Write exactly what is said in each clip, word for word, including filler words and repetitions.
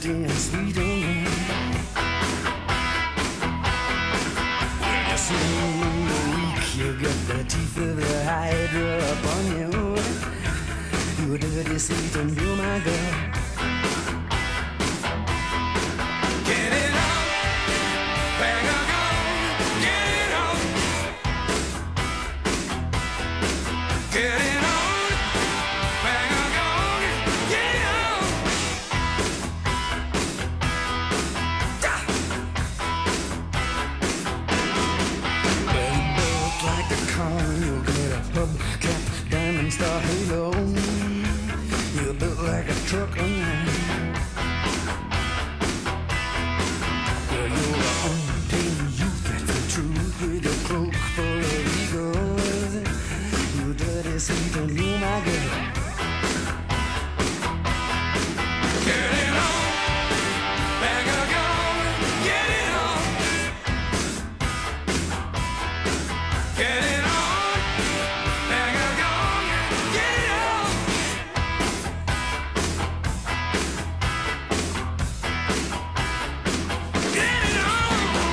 salty and sweet on you. When you're smooth and weak, you got the teeth of the hydra upon you. You're dirty Satan, you're my girl. Get it on, bang a gong, get it on. Get it on, bang a gong, get it on. Da! Well, built like a con, you'll get a hubcap, diamond star halo. You're built like a truck on line. Well, you're an untamed youth, that's the truth, with a cloak full of egos. You dirty Satan, you my girl. Get it on, bang a gong, get it on. Get it on, bang a gong, get it on. Get it on.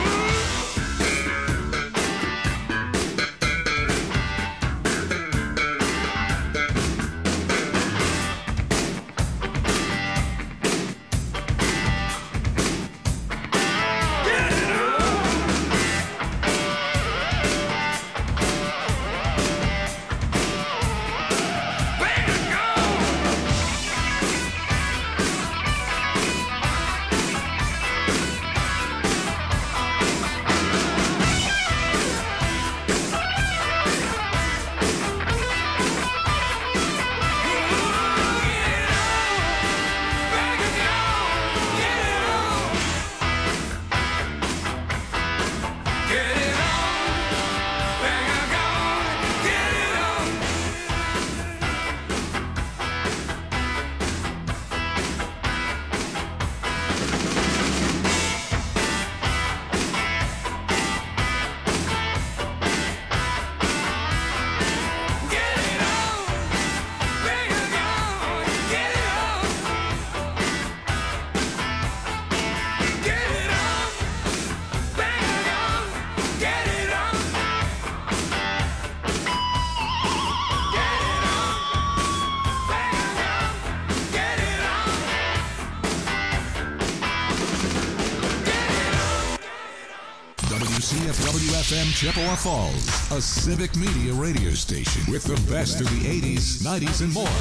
C F W F M Chippewa Falls, a civic media radio station with the best of the eighties, nineties, and more.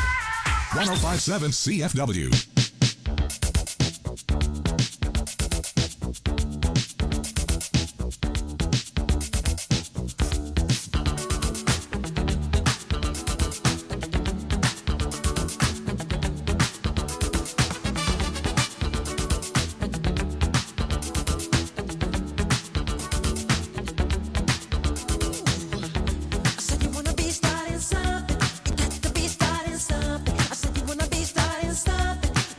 one oh five point seven C F W. Something. I said you wanna be starting something.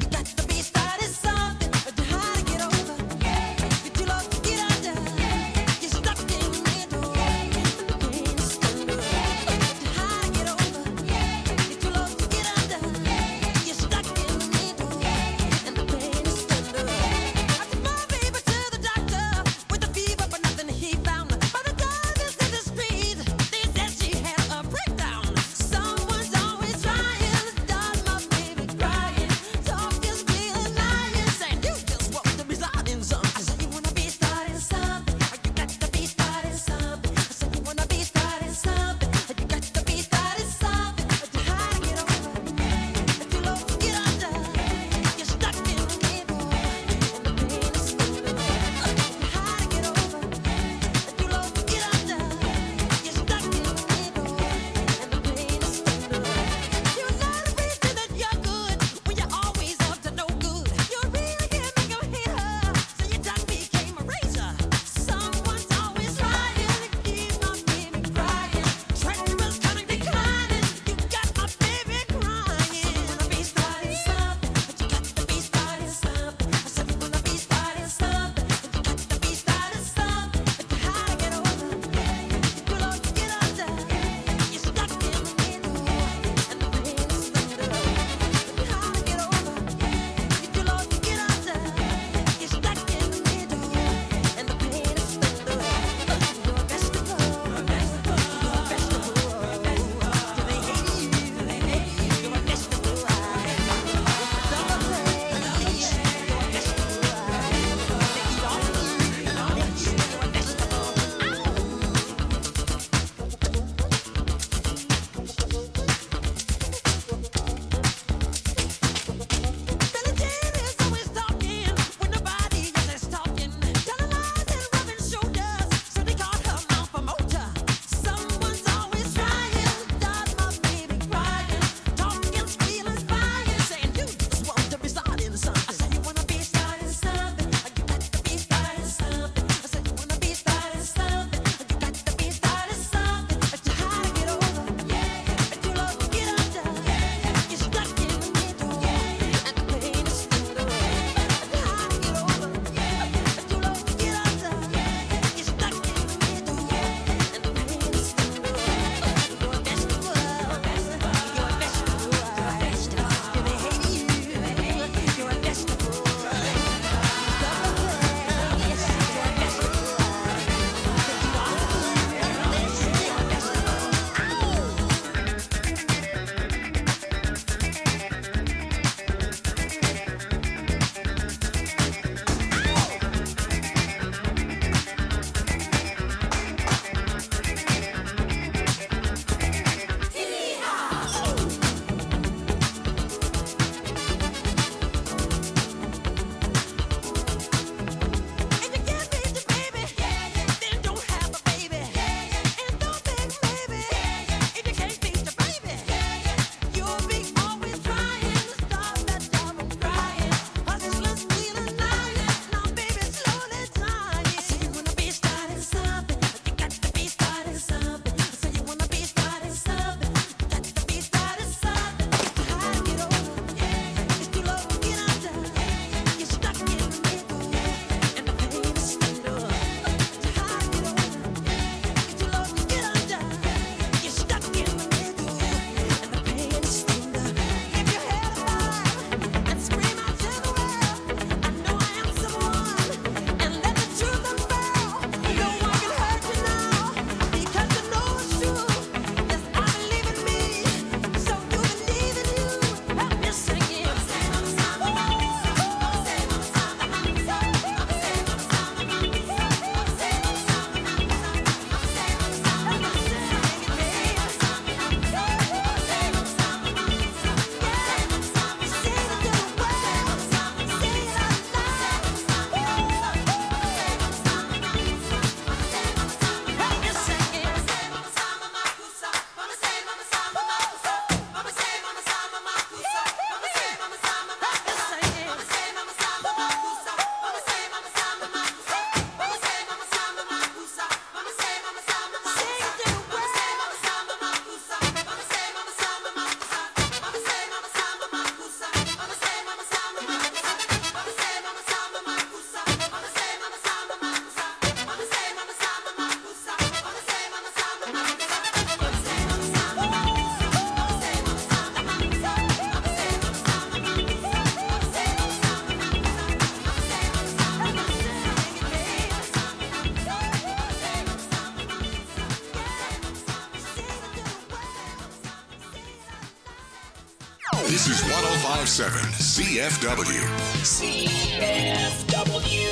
This is one oh five point seven C F W. C F W.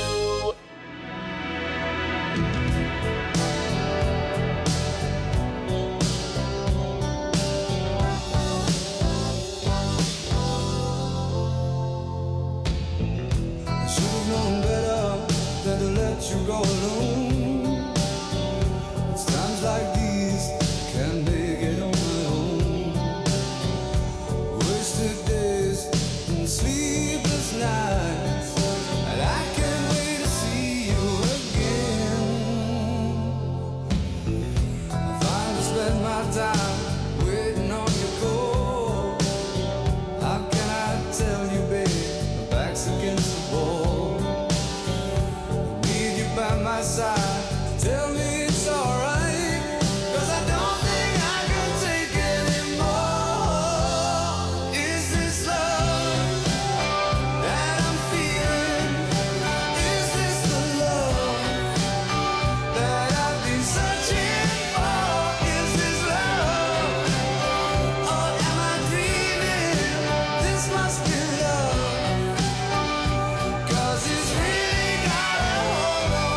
You go alone. It's times like these can't make it on my own. Wasted days and sleepless nights, and I can't wait to see you again. I finally spend my time waiting on your call. How can I tell you, babe, my back's against the wall? By my side, tell me it's alright, 'cause I don't think I can take anymore. Is this love that I'm feeling? Is this the love that I've been searching for? Is this love, or am I dreaming? This must be love, 'cause it's really got a hold on.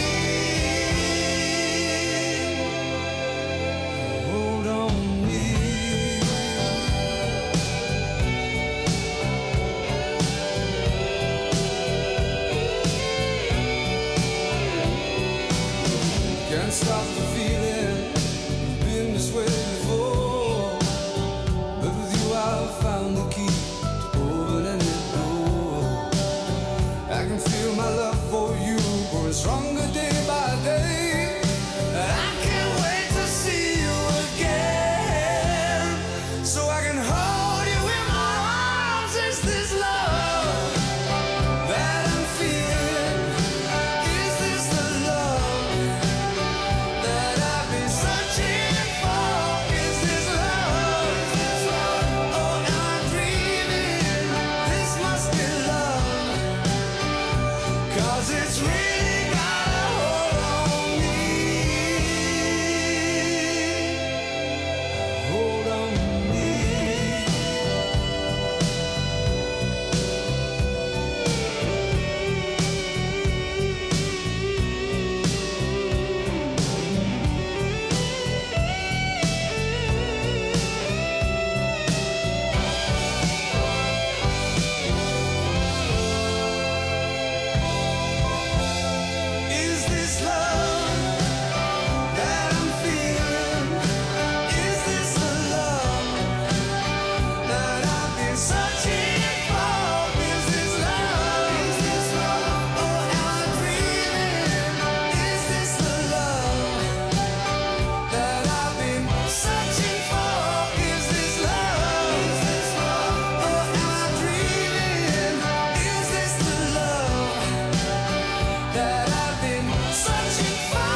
Can't stop the feeling, it's been this way before. But with you I've found the key to open any door. I can feel my love for you growing stronger day by day. And I can't wait to see you again, so I can hold you in my arms. Is this love that I'm feeling? Is this the love that I've been searching for? Is this love, or am I dreaming? This must be love, 'cause it's really got a hold on me. Hold on me. Is this love that I'm feeling? Is this the love that I've been searching for? Is this love? Is this love, or am I dreaming? Is this the love that I've been searching for? Is this love? Is this love, or am I dreaming? Is this the love that I've been searching for?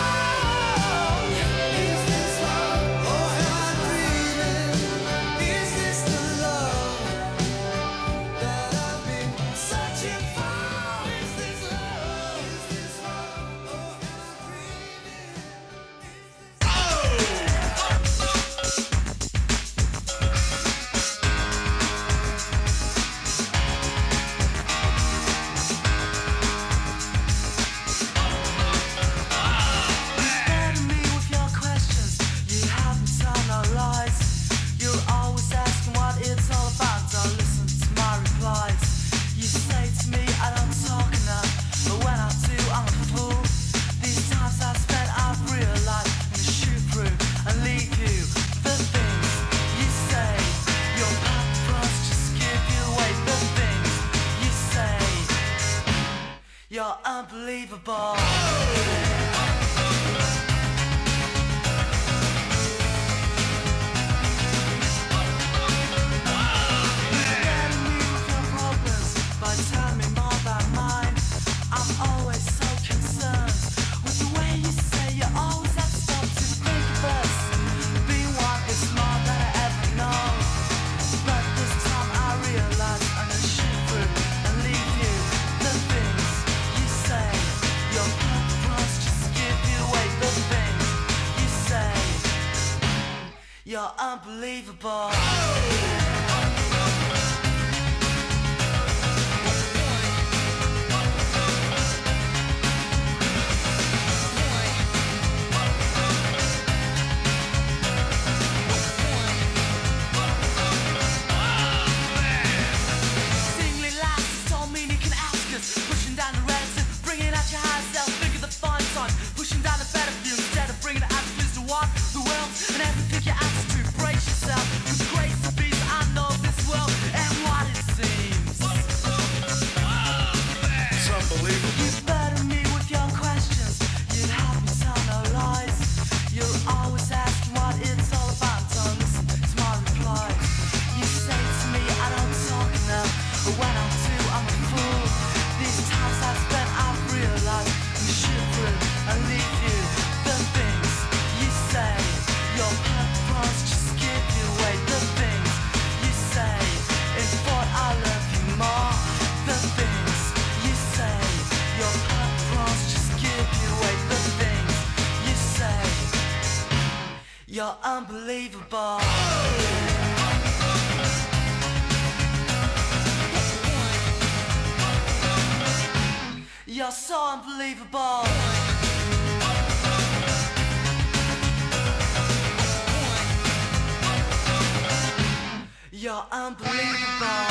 Is this love, or am I dreaming? Is this the love that I've been searching for? Is this love? Is this love, or am I dreaming? Burden me with your questions, you haven't told no lies. You're always asking what it's all about, don't listen to my replies. You say to me I don't talk enough, but when I do I'm a fool. These times I've spent I've realized I'm gonna shoot through and leave you. The things you say, your paparazzi just give you away. The things you say, you're unbelievable. Burden me with your problems by telling me more about mine. I'm always so concerned with the way you say you always have to stop to think of us. Being one is more than I ever know, but this time I realize I'm gonna shoot through and leave you. The things you say, your paparazzi just give you away. The things you say, you're unbelievable. You're unbelievable. You're so unbelievable. You're unbelievable.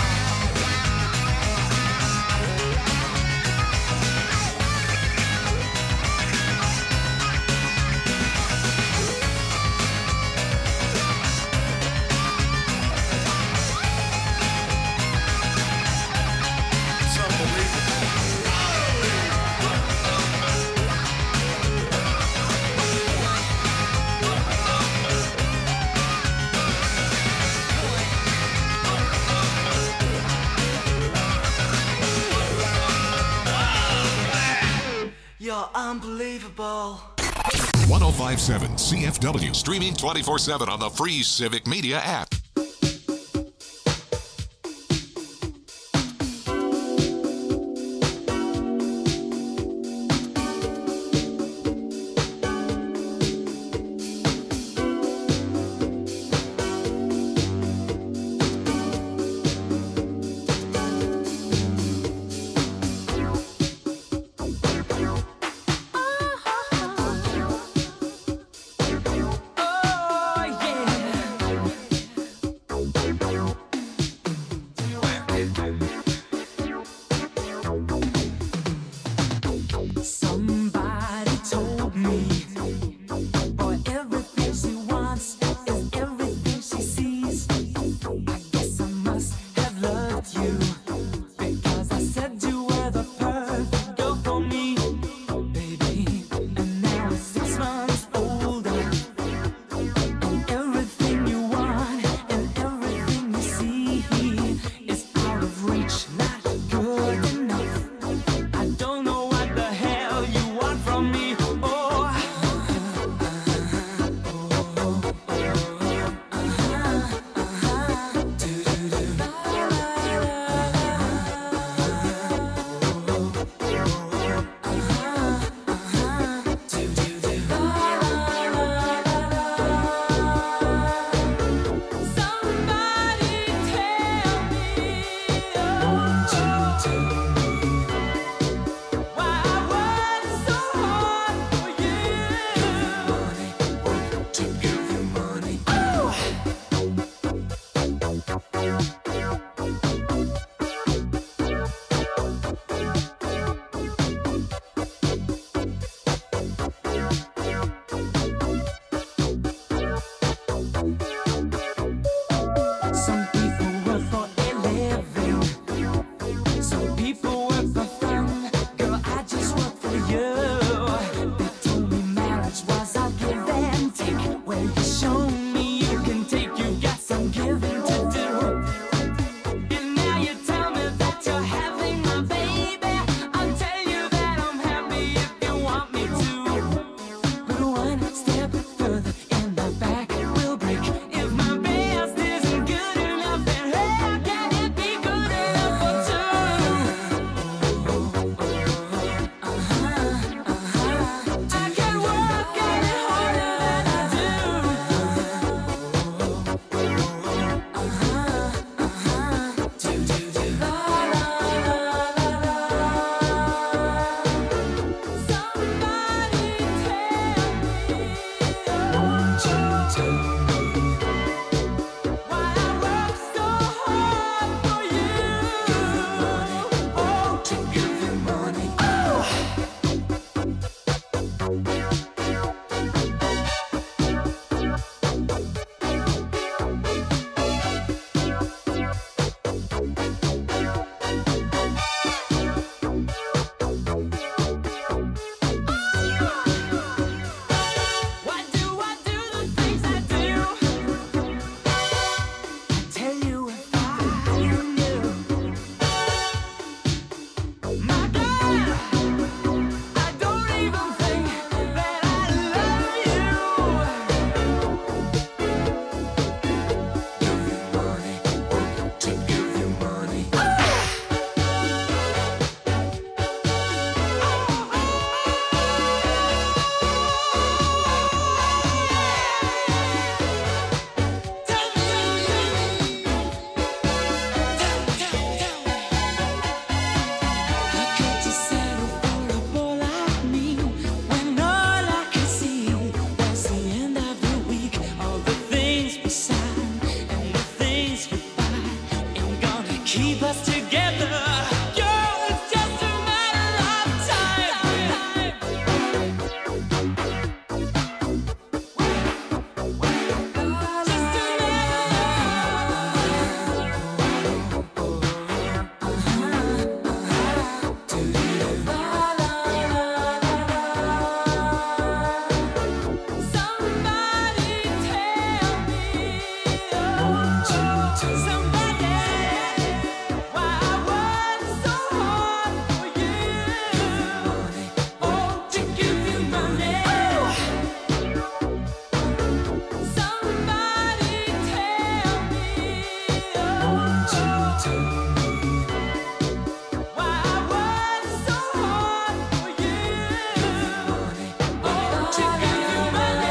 You're unbelievable. one oh five point seven C F W, streaming twenty-four seven on the free Civic Media app. Show me you can take, you got some giving to do. keep us together. Girl, it's just a matter of time. Just a Somebody tell me, oh, somebody, why I was so hard for you. Oh, to give you money. Somebody tell me, oh, why I was so hard for you. Oh, to give you money.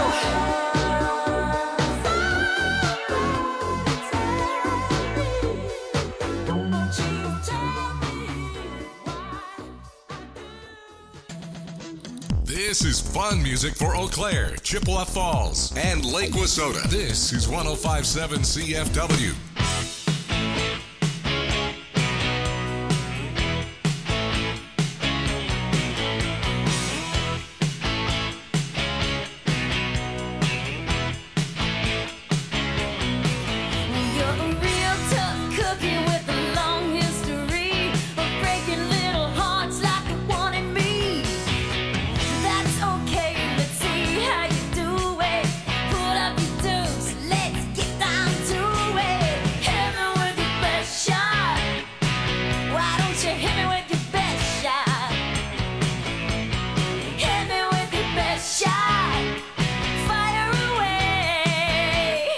This is fun music for Eau Claire, Chippewa Falls, and Lake Wissota. This is one oh five point seven C F W. You're a real tough cookie with a long history of breaking little hearts like the one in me. That's okay, let's see how you do it. Put up your dukes, let's get down to it. Hit me with your best shot. Why don't you hit me with your best shot? Hit me with your best shot. Fire away.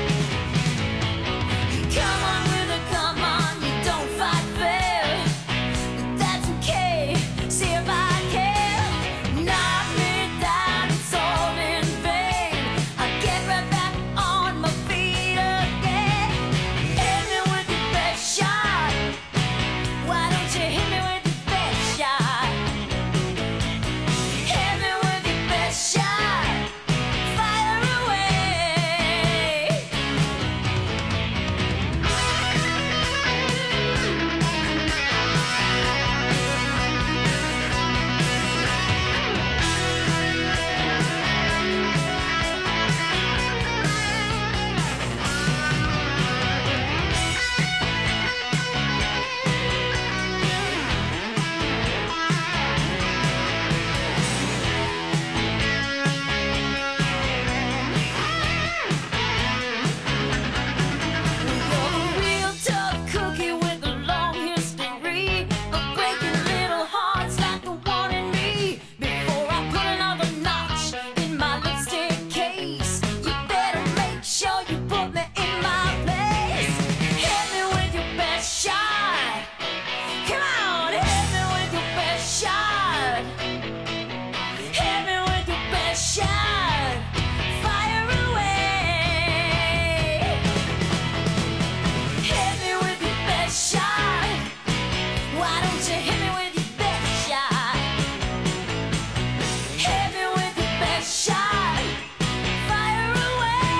Come on with it, come on, you don't fight fair. But that's okay, see if I can. Knock me down, it's all in vain. I get right back on my feet again. Hit me with your best shot. Why don't you hit me with your best shot? Hit me with your best shot. Fire away. You're a real tough cookie with a long history of breaking little hearts like the one in me. Before I put another notch in my lipstick case, you better make sure you put me in my place. Hit me with your best shot. Come on, hit me with your best shot. Hit me with your best shot. Fire away. Hit me with your best shot. Why don't you hit me with your best shot? Hit me with your best shot. Fire away.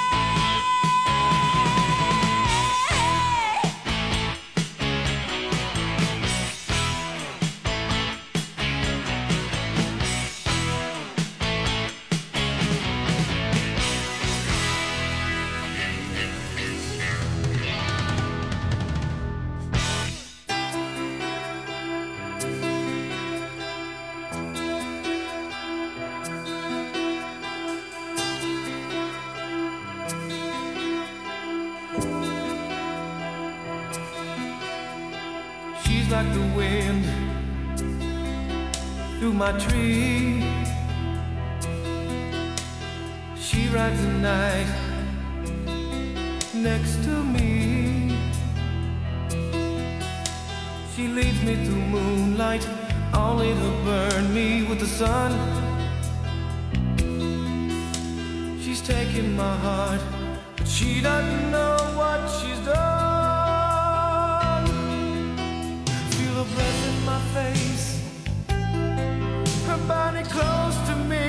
She's like the wind through my tree. She rides the night next to me. She leads me through moonlight, only to burn me with the sun. She's taking my heart, but she doesn't know what she's done. Feel her breath in my face, her body close to me.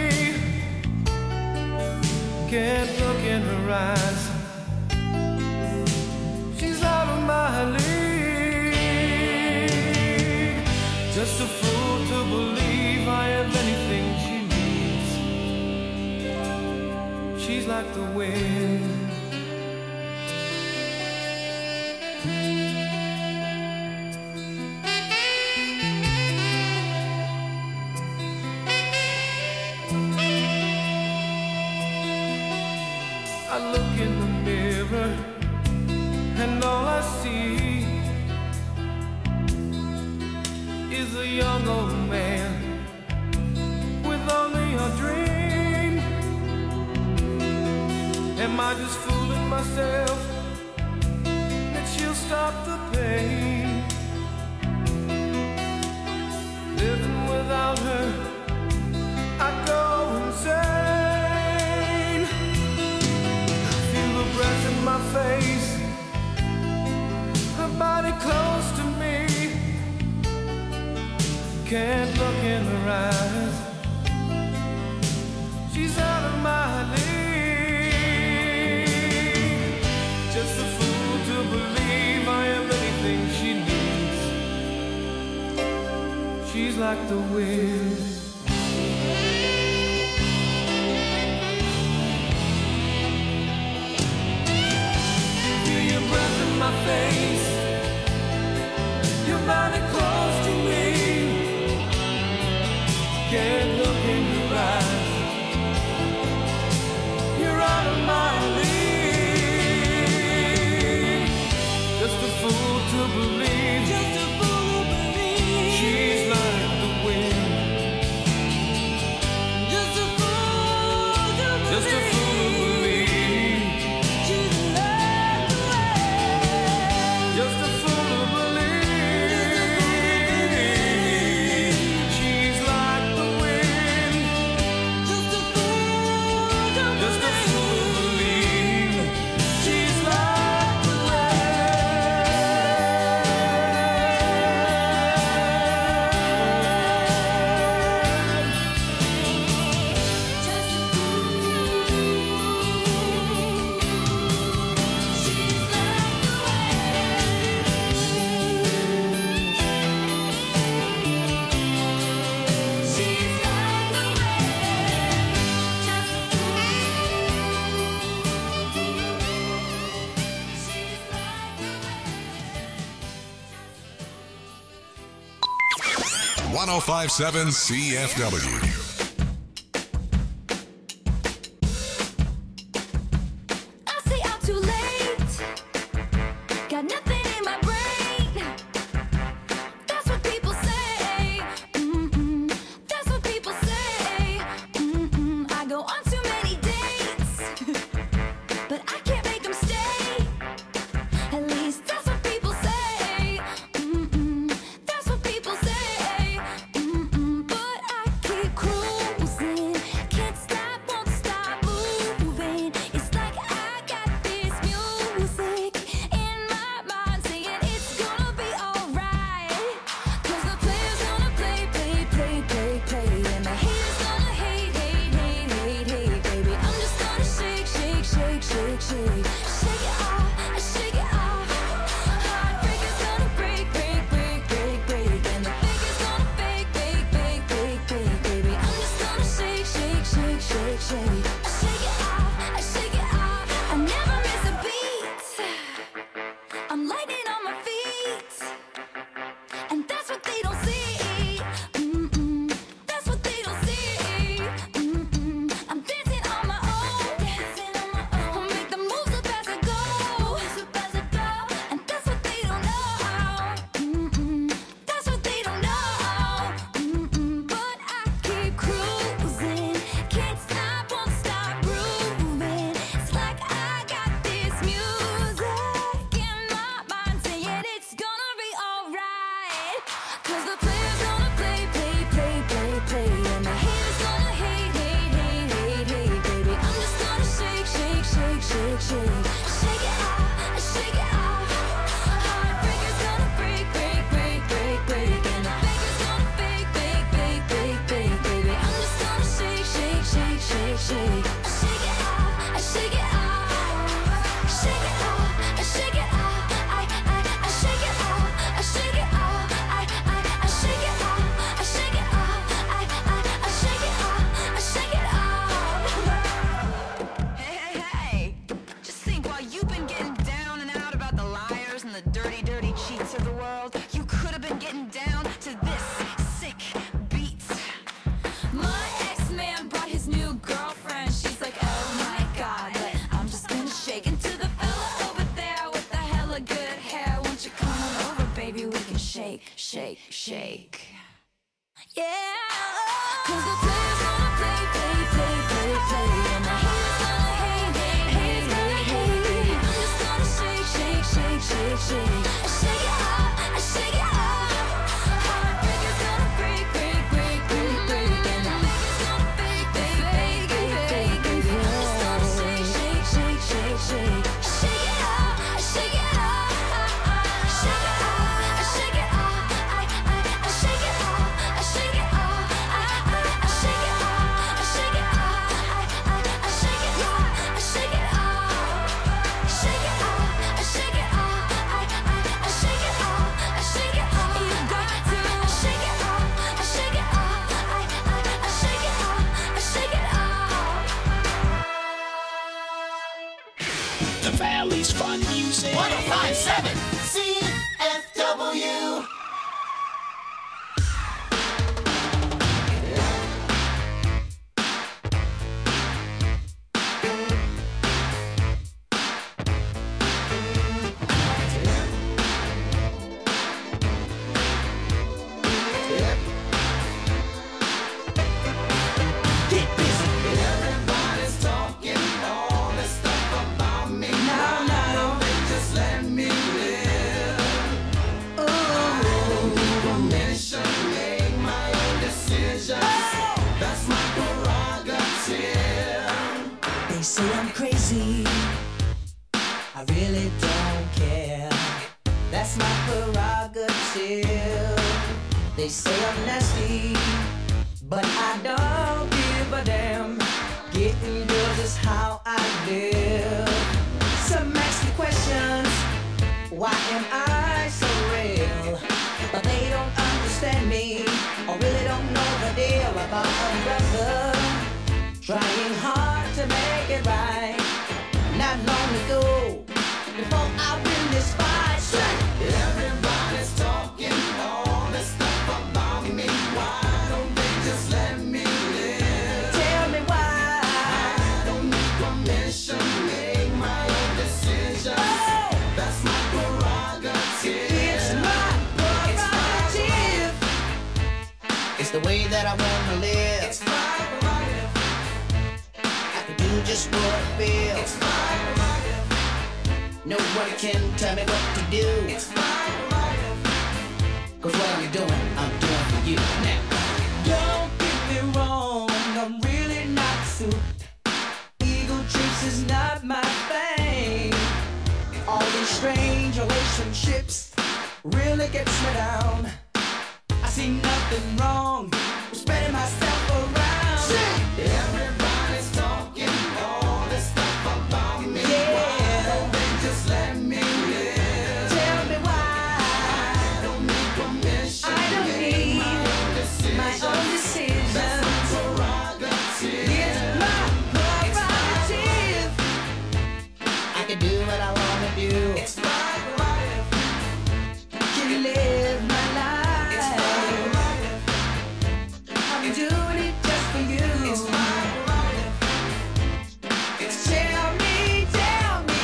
Can't look in her eyes, she's out of my league. like the wind. I look in the mirror and all I see is a young old man with only a dream. Am I just fooling myself that she'll stop the pain? Living without her, I go insane. Feel the breath in my face, her body close to me. Can't look in her eyes, she's out of my league. Just a fool to believe I am anything she needs. She's like the wind. Feel your breath in my face, your body close to me. Can't look in your eyes, you're out of my league. Just a fool to believe, just a fool to believe she's like the wind. Just a fool to believe, just a fool to believe she's like the wind. Just a fool to believe she's like the wind. Just a fool to just a fool to believe she's like the one oh five point seven C F W. I stay out too late. Got nothing in my brain. That's what people say. Mm-mm. That's what people say. Mm-mm. I go on too many dates, but I can't make them stay. At least that's what people say. Mm-mm. That's what people say. Mm-mm. But I keep cruising. Can't stop, won't stop moving. It's like I got this music in my mind saying it's gonna be alright. 'Cause the player's gonna play, play, play, play, play. And the haters gonna hate, hate, hate, hate, hate. Baby, I'm just gonna shake, shake, shake, shake, shake. Shake it off, shake it off. Heartbreaker's gonna break, break, break, break, break. And the faker's gonna fake, fake, fake, fake, fake. Baby, I'm just gonna shake, shake, shake, shake, shake. Shake it off, shake it off. I never miss a beat. I'm lightning on my feet, and that's what they don't see. Mm-mm. That's what they don't see. Mm-mm. I'm dancing on my own, dancing on my own. Make the moves up as I go, moves up as I go. And that's what they don't know. Mm-mm. That's what they don't know. Mm-mm. But I keep cruising, can't stop, won't stop grooving. It's like I got this music in my mind dirty, dirty cheats of the world. You could have been getting down to this sick beat. My ex-man brought his new girlfriend. She's like, oh my god, but I'm just gonna shake into the fella over there with the hella good hair. Won't you come on over, baby? We can shake, shake, shake. Yeah, cause the player's gonna play, play, play, play, play. And the haters gonna hate, hate, hate, hate, hate. I'm just gonna shake, shake, shake, shake, shake. I shake it up, I shake it up. Heartbreaker's gonna break, break, break, break, break. And the faker's gonna fake, fake, fake, fake, fake, fake. I'm just gonna shake, shake, shake, shake, shake. I shake it up, I shake it up. I shake it up, I shake it up. I, I, I shake it up, I shake it up. I, I, I shake it up, I shake it up. I, I, I shake it up, I shake it up. Shake it up, I shake it up. I, I, I shake it up, I shake it up. You got to shake it up, I shake it up. I, I, I shake it up, I shake it up. The Valley's fun music. one oh five point seven C F W. Get busy. Everybody's talking all this stuff about me. Now, now, they just let me live. Oh, permission, make my own decisions. That's my prerogative. They say I'm crazy. I really don't care. That's my prerogative. They say I'm nasty, but I don't give a damn. Getting girls is how I live. Some ask me questions. Why am I so real? But they don't understand me, or really don't know the deal about a brother trying hard to make it right. Not long ago, before I win this fight, say, Everybody's talking all this stuff about me. Why don't they just let me live? tell me why. I don't need permission, make my own decisions. That's my prerogative. It's my prerogative. It's the way that I wanna live. It's my prerogative. I can do just what I feel. It's my prerogative. Nobody can tell me what to do. It's my prerogative. Cause what I'm doing, I'm doing for you now. Don't get me wrong, I'm really not suit. Ego trips is not my thing. All these strange relationships really gets me down. I see nothing wrong with spreading myself around. Everybody's talking all this stuff about me. Yeah. Why don't they just let me live? Tell me why. I don't need permission. I don't make need my own decisions. my own decisions. That's my prerogative. It's my prerogative. I can do what I wanna do. It's my prerogative. Can live my life. It's my prerogative. I'm doing it just for you. It's my prerogative. It's Tell me, tell me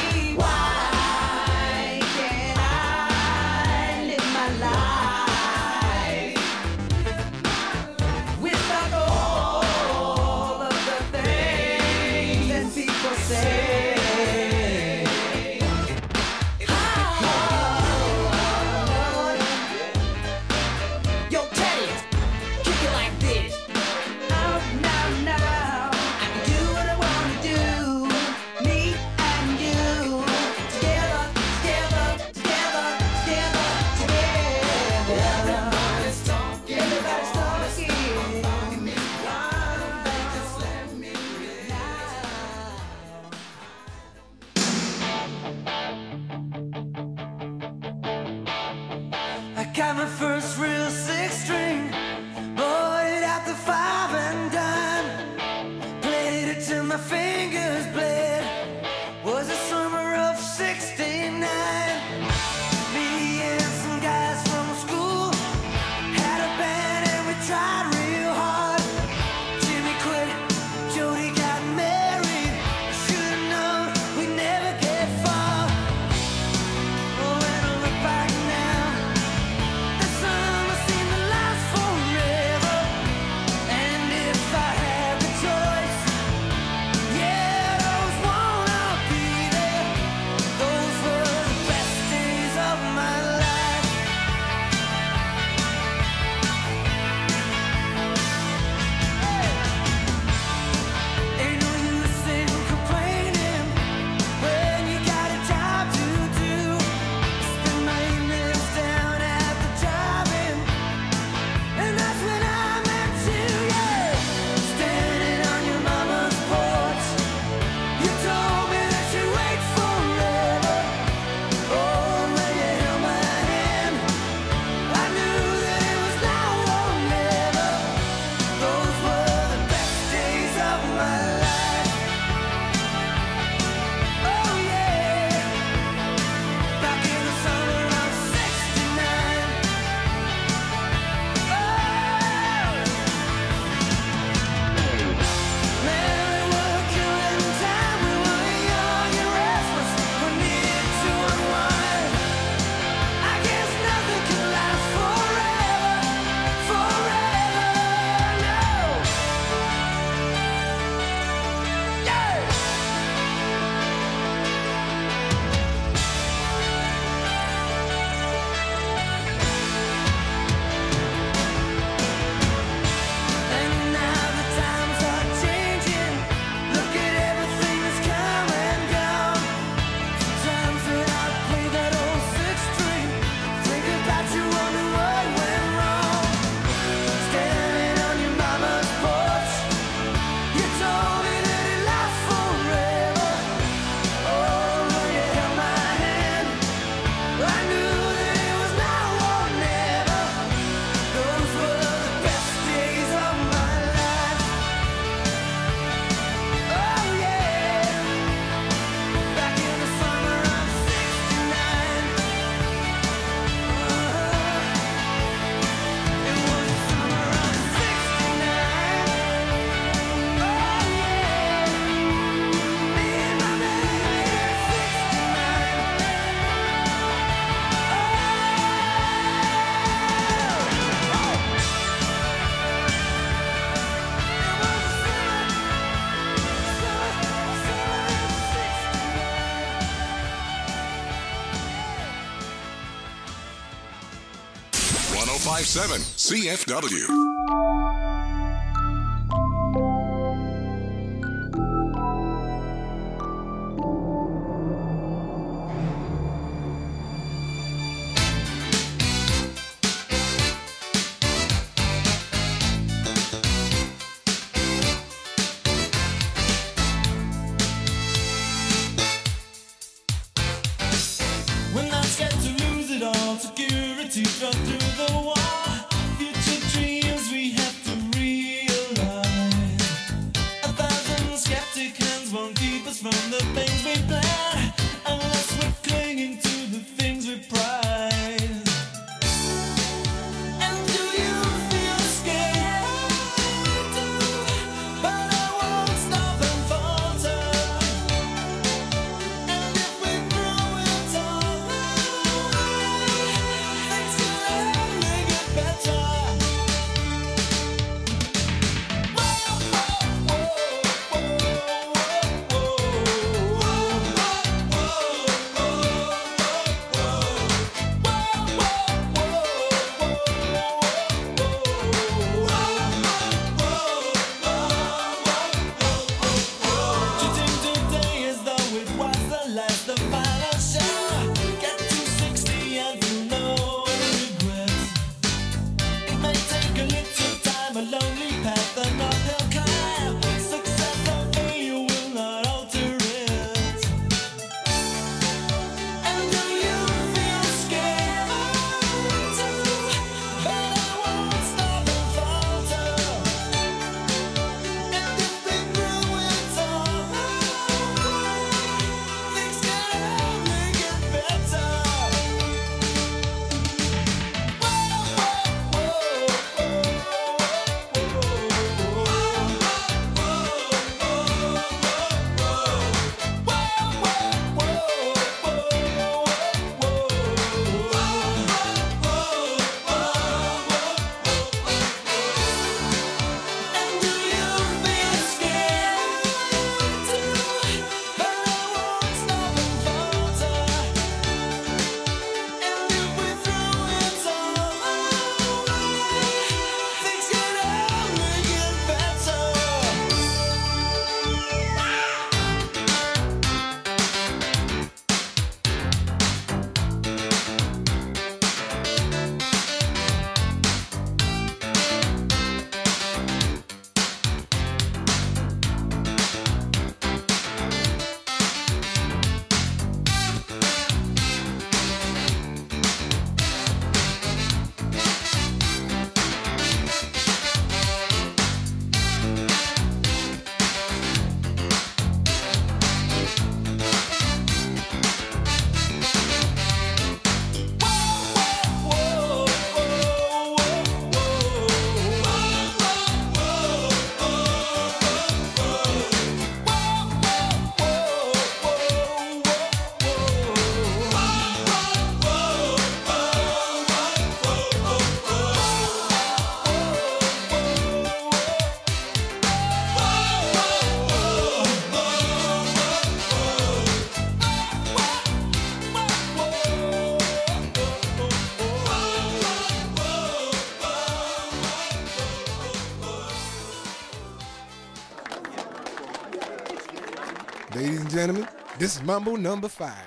why can't I live my life without all of the things that people say? Yo, Teddy, kick it like this. Out now, now, I can do what I wanna do. Me and you, together, together, together, together, together. Everybody's talking Everybody's all this stuff talking. about me. Why don't they just let me live? I got my first real six string, bought it at the five and dime, played it till my fingers bled. Was the summer of sixty-nine. Me one oh five point seven C F W. When I'm scared to lose it all, security shut through the wall. Future dreams we have to realize. A thousand skeptic hands won't keep us from the things we plan, unless we're clinging to the things we prize. And do you feel scared? But I won't stop and falter. And if we throw it all away, things will only get better. Whoa, whoa, whoa, whoa, Cheating today as though it was the last, the final show. Get to sixty and feel no regrets. It may take a little time, a lonely path, an uphill climb. Success or failure will not alter it. And do you feel scared? But I won't stop and falter. And if we throw it all away, things can only get better. And do you feel scared too? But I won't stop and falter. And if we throw it all away, things can only get better. Ladies and gentlemen, this is Mambo number five.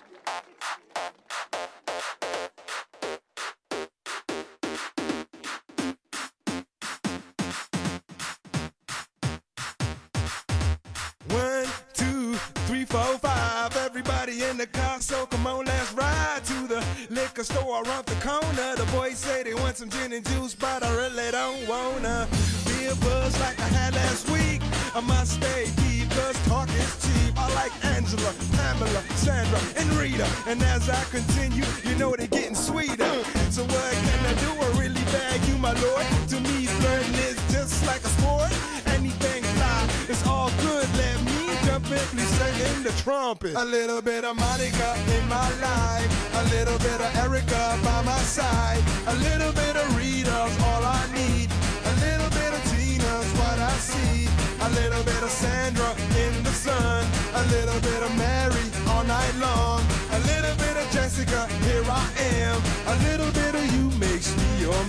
One, two, three, four, five. Everybody in the car, so come on, let's ride to the liquor store around the corner. The boys say they want some gin and juice, but I really don't wanna be a buzz like I had last week. I must stay deep, cause talk is cheap. I like Angela, Pamela, Sandra, and Rita. And as I continue, you know they're getting sweeter. So what can I do? I really bag you, my lord. To me, flirting is just like a sport. Anything fly, it's all good. Let me jump in, please sing the trumpet. A little bit of Monica in my life. A little bit of Erica by my side. A little bit of Rita's all I need. A little bit of Tina's what I see. A little bit of Sandra in the sun. A little bit of Mary all night long. A little bit of Jessica, here I am. A little bit of you makes me your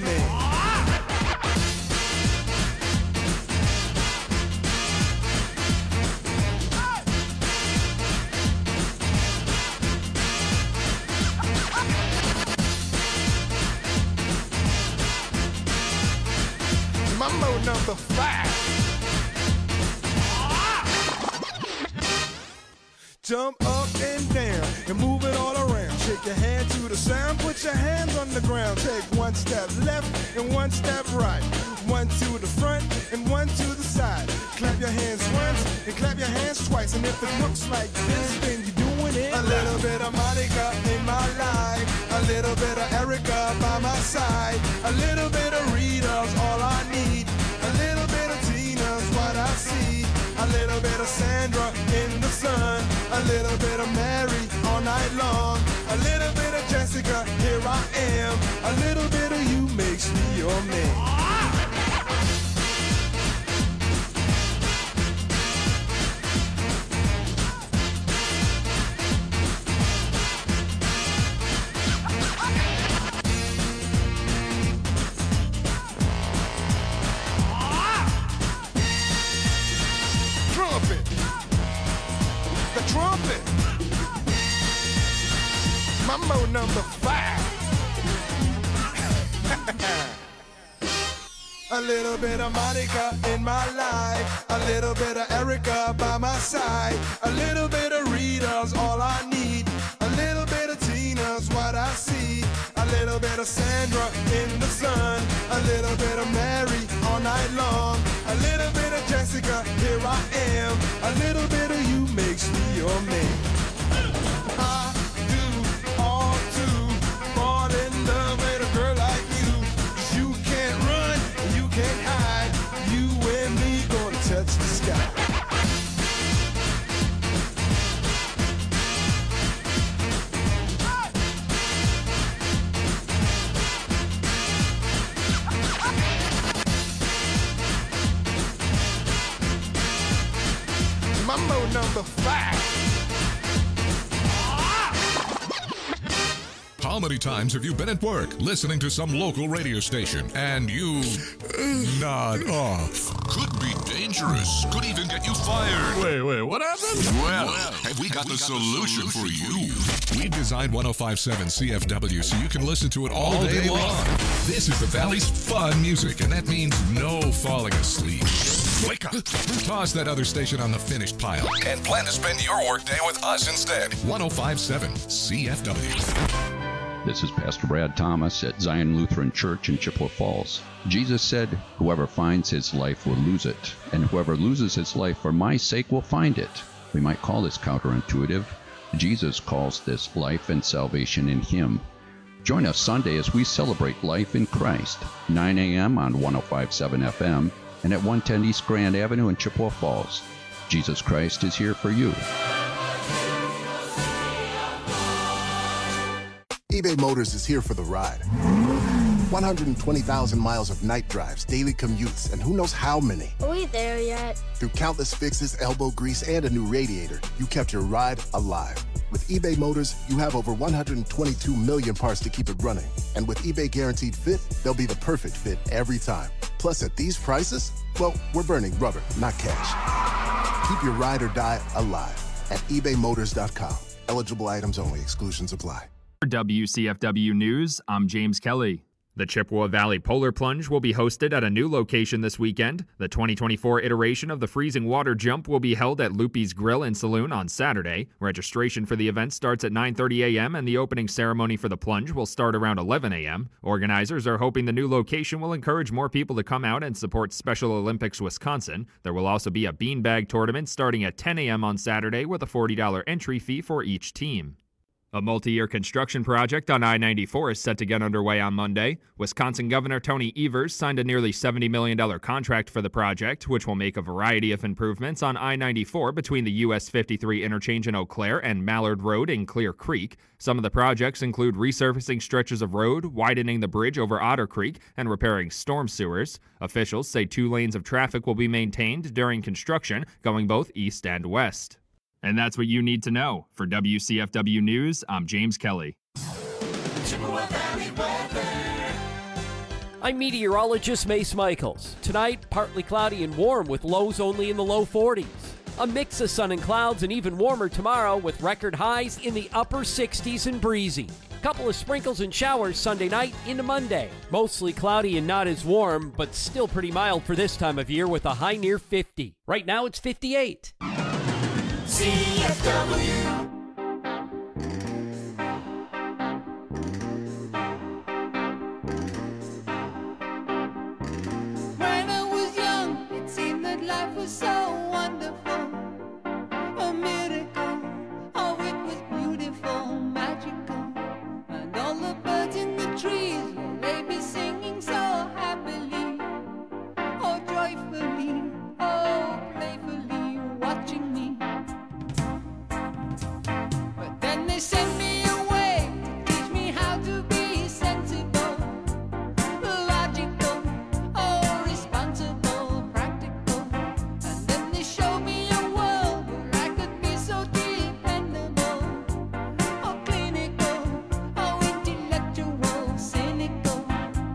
Mambo number five. Jump up and down and move it all around. Shake your hand to the sound, put your hands on the ground. Take one step left and one step right. One to the front and one to the side. Clap your hands once and clap your hands twice. And if it looks like this, then you're doing it. A little bit of Monica in my life. A little bit of Erica by my side. A little bit of Rita's all I need. A little bit of Tina's what I see. A little bit of Sandra in the sun. A little bit of Mary all night long. A little bit of Jessica, here I am. A little bit of you makes me your man. Trumpet. The trumpet. Mambo number five. A little bit of Monica in my life. A little bit of Erica by my side. A little bit of Rita's all I need. A little bit of Tina's what I see. A little bit of Sandra in the sun. A little bit of Mary all night long. A little bit of Jessica, here I am. A little bit of you makes me your man. I do all to fall in love with a girl like you. 'Cause you can't run, you can't hide. You and me gonna touch the sky. Mambo number five. How many times have you been at work listening to some local radio station and you nod off? Could be dangerous. Could even get you fired. Wait, wait, what happened? Well, have we got the solution for you? We designed one oh five point seven C F W so you can listen to it all day long. This is the Valley's fun music, and that means no falling asleep. Wake up. Toss that other station on the finished pile and plan to spend your workday with us instead. one oh five point seven C F W. This is Pastor Brad Thomas at Zion Lutheran Church in Chippewa Falls. Jesus said, "Whoever finds his life will lose it, and whoever loses his life for my sake will find it." We might call this counterintuitive. Jesus calls this life and salvation in him. Join us Sunday as we celebrate life in Christ, nine a.m. on one oh five point seven F M and at one ten East Grand Avenue in Chippewa Falls. Jesus Christ is here for you. eBay Motors is here for the ride. one hundred twenty thousand miles of night drives, daily commutes, and who knows how many. Are we there yet? Through countless fixes, elbow grease, and a new radiator, you kept your ride alive. With eBay Motors, you have over one hundred twenty-two million parts to keep it running. And with eBay Guaranteed Fit, they'll be the perfect fit every time. Plus, at these prices, well, we're burning rubber, not cash. Keep your ride or die alive at ebay motors dot com. Eligible items only. Exclusions apply. For W C F W News, I'm James Kelly. The Chippewa Valley Polar Plunge will be hosted at a new location this weekend. The twenty twenty-four iteration of the Freezing Water Jump will be held at Loopy's Grill and Saloon on Saturday. Registration for the event starts at nine thirty a.m. and the opening ceremony for the plunge will start around eleven a.m. Organizers are hoping the new location will encourage more people to come out and support Special Olympics Wisconsin. There will also be a beanbag tournament starting at ten a.m. on Saturday with a forty dollars entry fee for each team. A multi-year construction project on I ninety-four is set to get underway on Monday. Wisconsin Governor Tony Evers signed a nearly seventy million dollars contract for the project, which will make a variety of improvements on I ninety-four between the U S fifty-three interchange in Eau Claire and Mallard Road in Clear Creek. Some of the projects include resurfacing stretches of road, widening the bridge over Otter Creek, and repairing storm sewers. Officials say two lanes of traffic will be maintained during construction, going both east and west. And that's what you need to know. For W C F W News, I'm James Kelly. I'm meteorologist Mace Michaels. Tonight, partly cloudy and warm with lows only in the low forties. A mix of sun and clouds and even warmer tomorrow with record highs in the upper sixties and breezy. Couple of sprinkles and showers Sunday night into Monday. Mostly cloudy and not as warm, but still pretty mild for this time of year with a high near fifty. Right now it's fifty-eight. C F W. When I was young, it seemed that life was so wonderful, a miracle. Oh, it was beautiful, magical, and all the birds in the trees, well, they be singing so happily, oh, joyfully, oh, playfully, watching me. But then they sent me away to teach me how to be sensible, logical, oh, responsible, practical. And then they showed me a world where I could be so dependable, oh, clinical, oh, intellectual, cynical.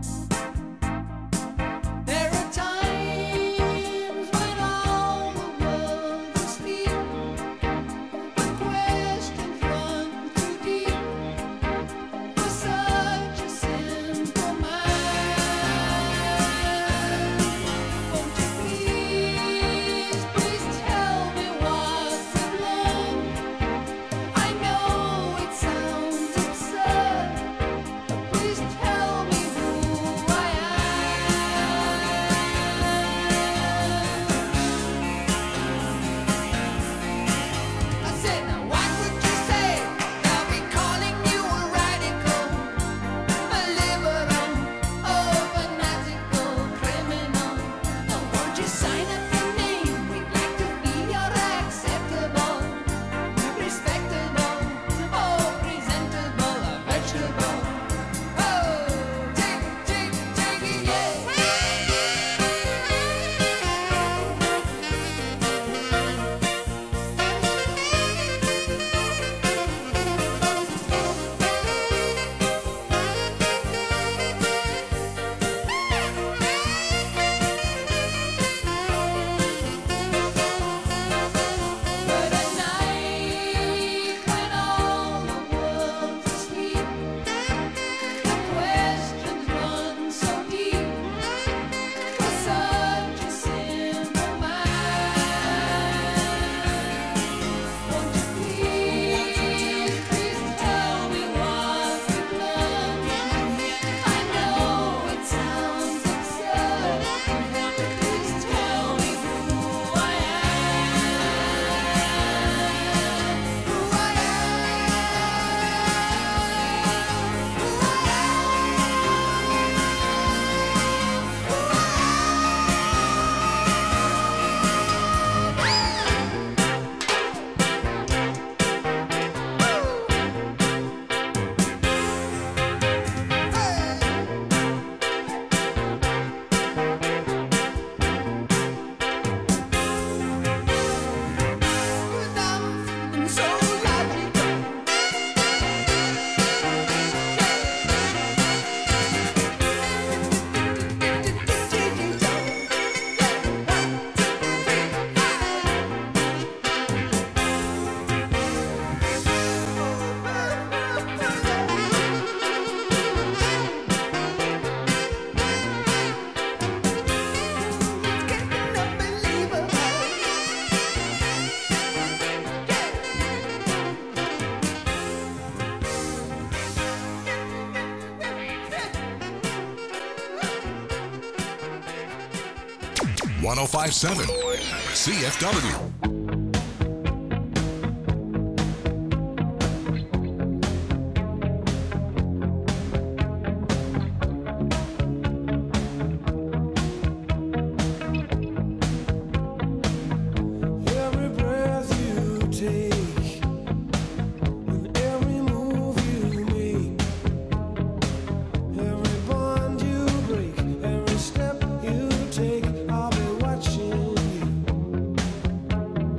There are times when all the world's asleep, but questions run too deep for such a simple mind. Won't you please, please tell me what we've learned? I know it sounds absurd, but please tell me who I am. I said, now what would you say? They'll be calling you a radical, a liberal, oh, fanatical criminal. Oh, won't you sign up your name? We'd like to be your acceptable, respectable, oh, presentable, a vegetable. Oh, take, take, take it, yeah. But at night, when all the world's asleep, the questions run so deep for such a simple mind. Won't you please, please tell me what we've learned? I know it sounds absurd, but please tell me who I am. Who I am so logical. one oh five point seven C F W. Every breath you take, and every move you make, every bond you break, every step you take, I'll be watching you.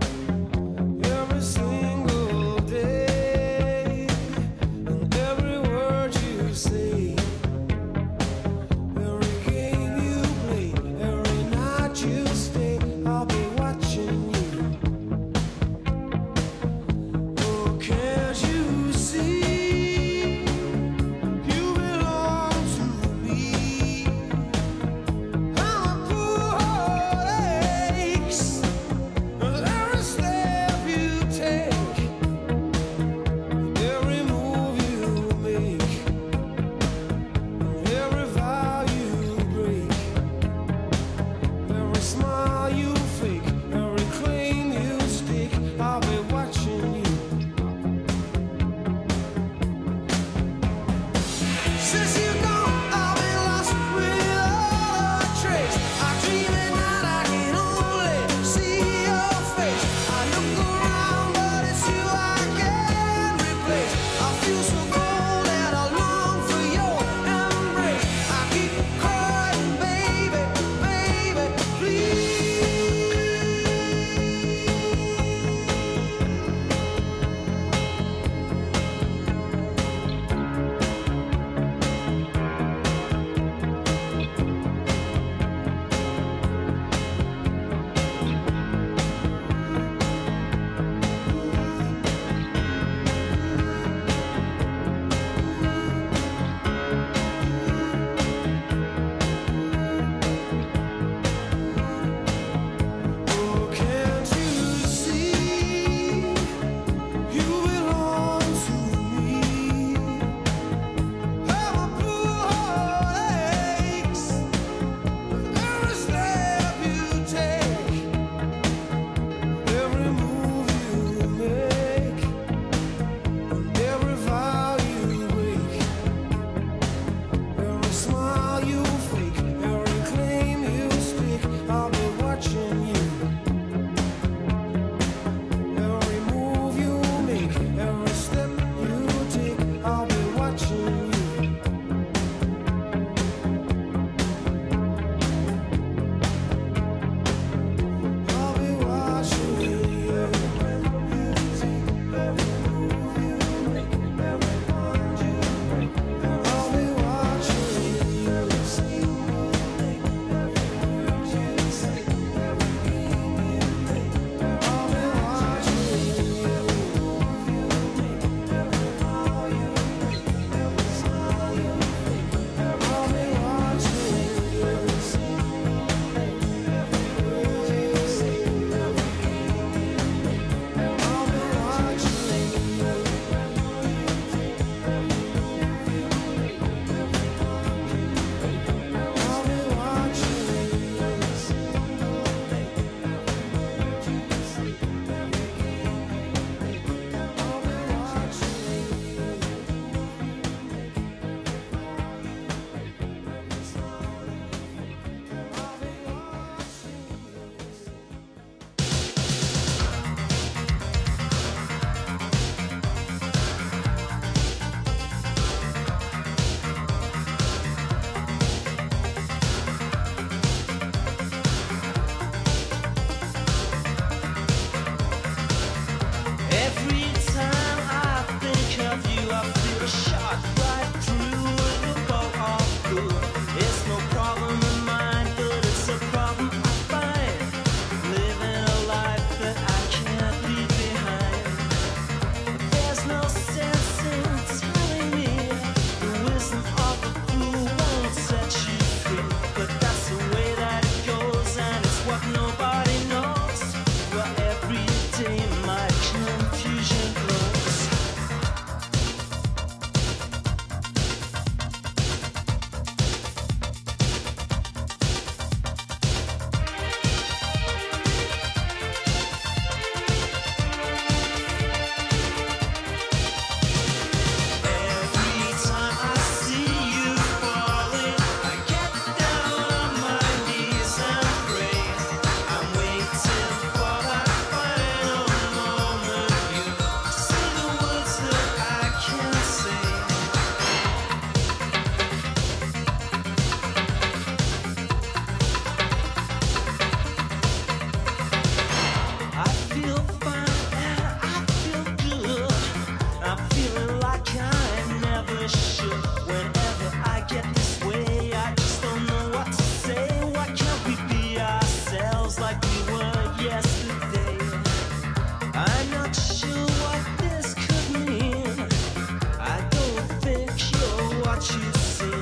what you see.